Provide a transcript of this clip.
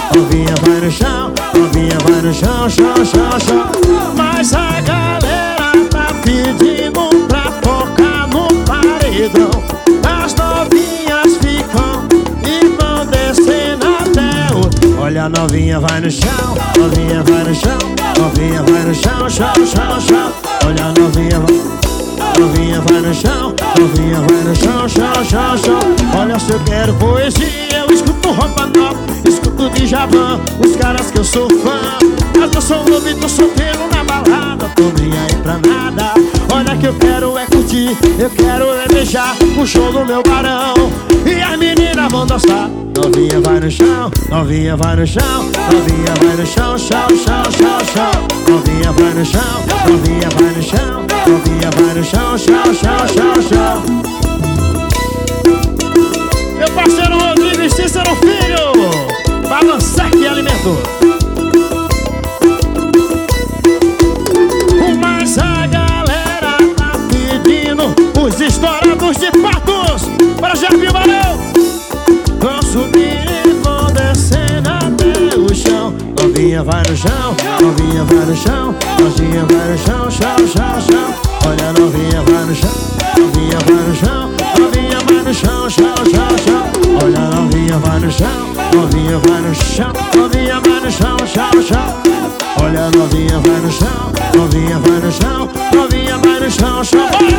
novinha vai no chão, novinha vai no chão, chão, chão, chão. Mas a galera tá pedindo pra tocar no paredão. As novinhas ficam e vão descendo até o... Olha a novinha vai no chão, novinha vai no chão, novinha vai no chão, chão, chão, chão. Olha a novinha vai... Novinha vai no chão, novinha vai no chão, chão, chão, chão. Olha, se eu quero poesia, eu escuto roupa nova, escuto Djavan, os caras que eu sou fã. Mas eu sou novo e tô solteiro na balada, tô nem aí pra nada. Olha que eu quero é curtir, eu quero é beijar o show do meu barão. E as meninas vão dançar. Novinha vai no chão, novinha vai no chão, novinha vai no chão, chão, chão, chão, chão. Novinha vai no chão, novinha vai no chão, novinha vai no chão, chão, chão, chão, chão. Meu parceiro Rodrigo e Cícero Filho, balançar que alimento. Mas a galera tá pedindo os estourados de patos para Jair Valeu. Vão subir e vão descendo até o chão. Novinha vai no chão, novinha vai no chão, novinha vai no chão, chão, chão, chão. Olha a novinha vai no chão, novinha vai no chão, novinha vai no chão, chão, chão, chão. Olha a novinha vai no chão, novinha vai no chão, novinha vai no chão, chão, chão. Olha a novinha vai no chão, novinha vai no chão, novinha vai no chão, chão.